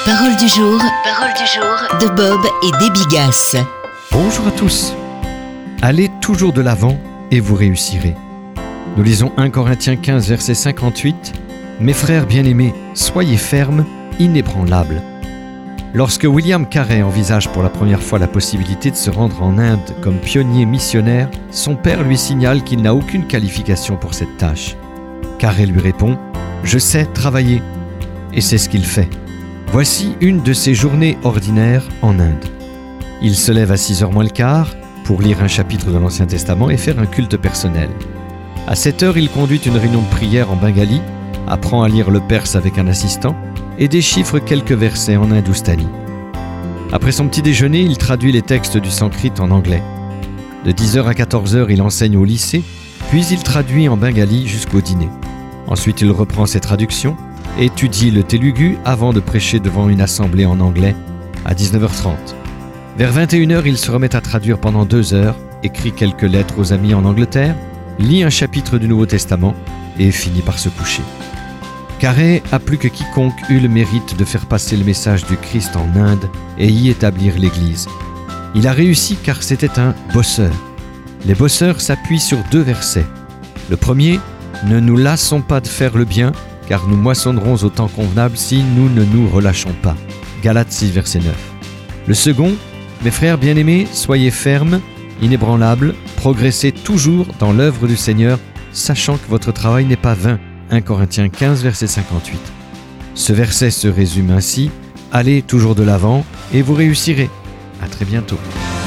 Parole du jour de Bob et Déby Gasse. Bonjour à tous. Allez toujours de l'avant et vous réussirez. Nous lisons 1 Corinthiens 15, verset 58. Mes frères bien-aimés, soyez fermes, inébranlables. Lorsque William Carey envisage pour la première fois la possibilité de se rendre en Inde comme pionnier missionnaire, son père lui signale qu'il n'a aucune qualification pour cette tâche. Carey lui répond « Je sais travailler ». Et c'est ce qu'il fait. Voici une de ses journées ordinaires en Inde. Il se lève à 6h moins le quart pour lire un chapitre de l'Ancien Testament et faire un culte personnel. À 7h, il conduit une réunion de prière en bengali, apprend à lire le perse avec un assistant et déchiffre quelques versets en hindoustani. Après son petit déjeuner, il traduit les textes du sanskrit en anglais. De 10h à 14h, il enseigne au lycée, puis il traduit en bengali jusqu'au dîner. Ensuite, il reprend ses traductions, étudie le Télugu avant de prêcher devant une assemblée en anglais à 19h30. Vers 21h, il se remet à traduire pendant 2 heures, écrit quelques lettres aux amis en Angleterre, lit un chapitre du Nouveau Testament et finit par se coucher. Carey a plus que quiconque eu le mérite de faire passer le message du Christ en Inde et y établir l'Église. Il a réussi car c'était un bosseur. Les bosseurs s'appuient sur 2 versets. Le premier, « Ne nous lassons pas de faire le bien, car nous moissonnerons au temps convenable si nous ne nous relâchons pas. » Galates 6, verset 9. Le second, « Mes frères bien-aimés, soyez fermes, inébranlables, progressez toujours dans l'œuvre du Seigneur, sachant que votre travail n'est pas vain. » 1 Corinthiens 15, verset 58. Ce verset se résume ainsi, « Allez toujours de l'avant et vous réussirez. » À très bientôt.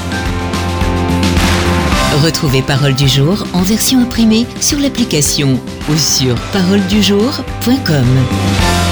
Retrouvez Parole du jour en version imprimée sur l'application ou sur paroledujour.com.